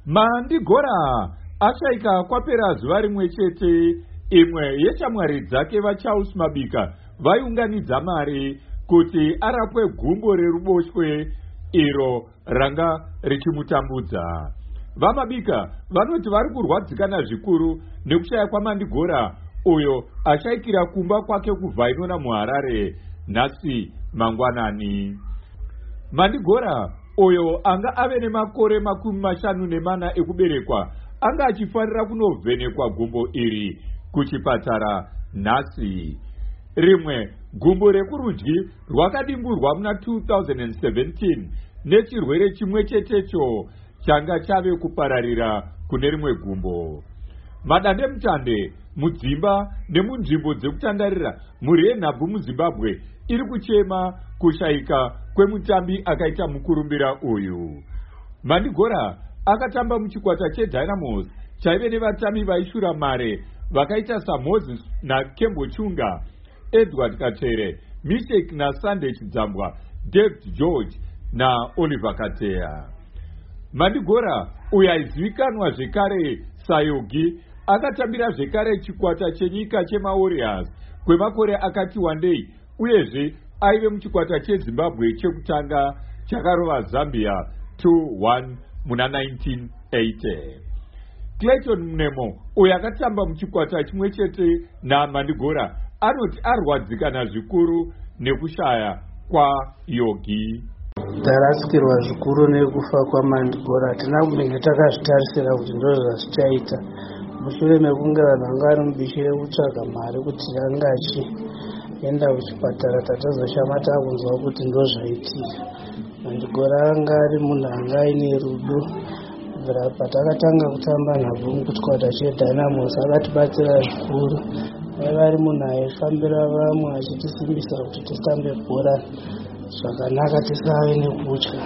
Mandigora ashaika kwapera zuva rimwe chete. Imwe yeshamwari dzake vaCharles Mabika vaiunganidza mari kuti arapwe gumbo reruboshwe iro ranga richimutambudza. VaMabika vanoti vari kurwadzikana zvikuru nekushaya kwaMandigora, uyo ashaikira kumba kwake kuvhainona muHarare nhasi mangwanani. Mandigora, uyo anga ave nemakore 54 ekuberekwa, anga achifanira kunovhenekwa gumbo iri kuchipatara nhasi. Rimwe gumbo rekurudyi rwakadimburwa muna 2017 nechirwere chimwe chetecho changa chave kupararira kune rimwe gumbo. Madandemutande mudzimba nemunzvimbo dzekutandarira mhuri yenhabvu muZimbabwe iri kuchema kushayika kwemutambi akaita mukurumbira uyu. Mandigora akatamba muchikwata cheDynamos chaive nevatambi vaishura mare vakaita saMoses naKembo Chunga, Edward Katere, Mishek naSunday Chidzambwa, David George naOliver Kateya. Mandigora, uyo aizivikanwa zvekare saYogi, akatambira zvekare chikwata chenyika chemaWarriors kwemakore akati wandei, uyezve aive muchikwata cheZimbabwe chekutanga chakarova Zambia 2-1 muna 1980. Clayton Mnemo, uyo akatamba muchikwata chimwe chete naMandigora, anoti arwadzikana zvikuru nekushaya kwaYogi. Tarasikirwa zvikuru nekufa kwaMandigora. Hatina kunge takazvitarisira kuti ndizvo zvazvichaita. Mushure mekunge vanhu vanga vari mubishi rekutsvaga mari kuti anga achienda kuchipatara, tatazoshama takunzwa kuti ndo zvaitika. Mandigora anga ari munhu anga aine rudo. Kubvira patakatanga kutamba nhabvu muchikwata cheDynamos akatibatsira zvikuru. Aiva ari munhu aifambira vamwe achitisimbisa kuti tisambe bhora zvakanaka tisave nekutya.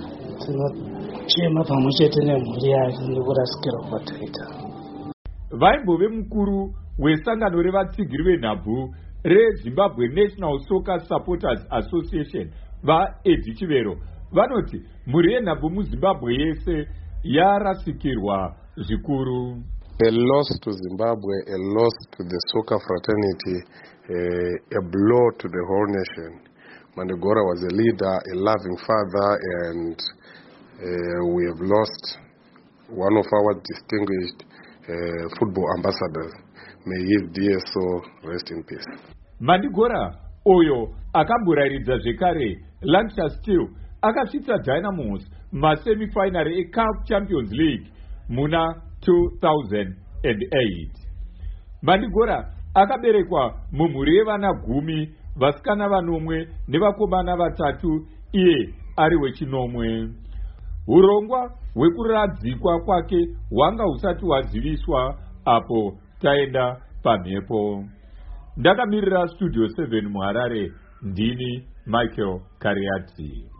Tinochema pamwe chete nemhuri yake nekurasikirwa kwataita. Vaimbove mukuru wesangano revatsigiri venhabvu reZimbabwe National Soccer Supporters Association, vaEdhi Chivero, vanoti mhuri yenhabvu muZimbabwe yese yarasikirwa zvikuru. A loss to Zimbabwe, a loss to the soccer fraternity, a blow to the whole nation. Mandigora was a leader, a loving father, and we have lost one of our distinguished football ambassadors. May his dear soul rest in peace. Mandigora, uyo akamboraridza zvekare Lancashire Steel, akasvitsa Dynamos masemifinal eCAF Champions League muna 2008. Mandigora akaberekwa mumhuri yevana 10, vasikana 9 nevakomana 3, iye ari wechinomwe. Urongwa hwekuradzikwa kwake hwanga husati hwaziviswa apo taenda pamhepo. Ndakamirira Studio 7 muHarare, ndini Michael Kariati.